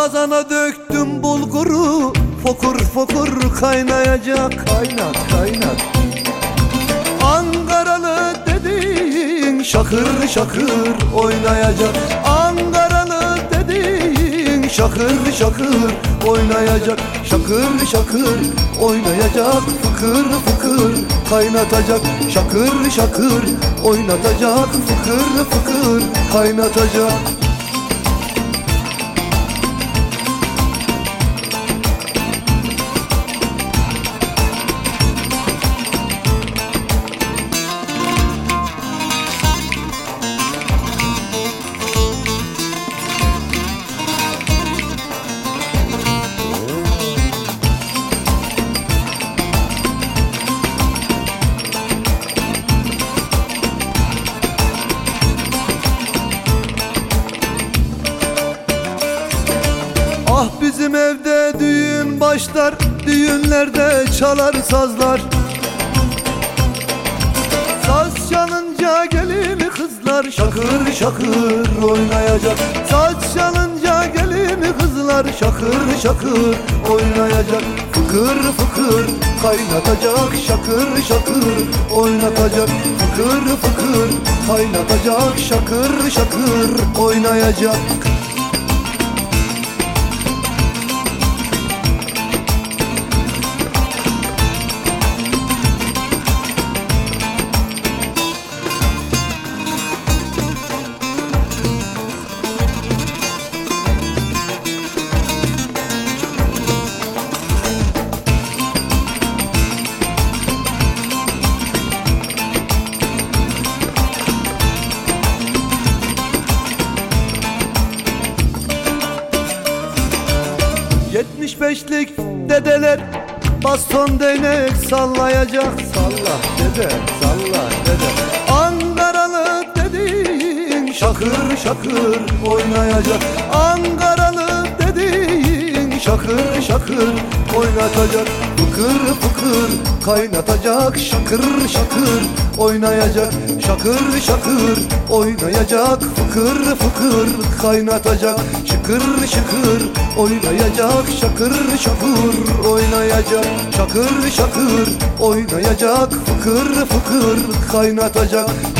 Kazana döktüm bulguru, fokur fokur kaynayacak. Kaynat kaynat. Ankaralı dediğin şakır şakır oynayacak. Ankaralı dediğin şakır şakır oynayacak. Şakır şakır oynayacak. Fıkır fıkır kaynatacak. Şakır şakır oynatacak. Fıkır fıkır kaynatacak. Ah bizim evde düğün başlar, düğünlerde çalar sazlar. Saz çalınca gelin kızlar şakır şakır oynayacak. Saz çalınca gelin kızlar şakır şakır oynayacak. Fıkır fıkır kaynatacak. Şakır şakır oynatacak. Fıkır fıkır kaynatacak. Şakır şakır oynayacak. 75'lik dedeler baston değnek sallayacak. Salla dede, salla dede. Ankaralı dediğin şakır şakır oynayacak. Ankaralı dediğin şakır şakır oynatacak. Fıkır fıkır kaynatacak. Şakır şakır oynayacak. Şakır şakır oynayacak. Fıkır fıkır kaynatacak. Şıkır şıkır oynayacak. Şakır şakır oynayacak. Şakır şakır oynayacak. Fıkır fıkır kaynatacak.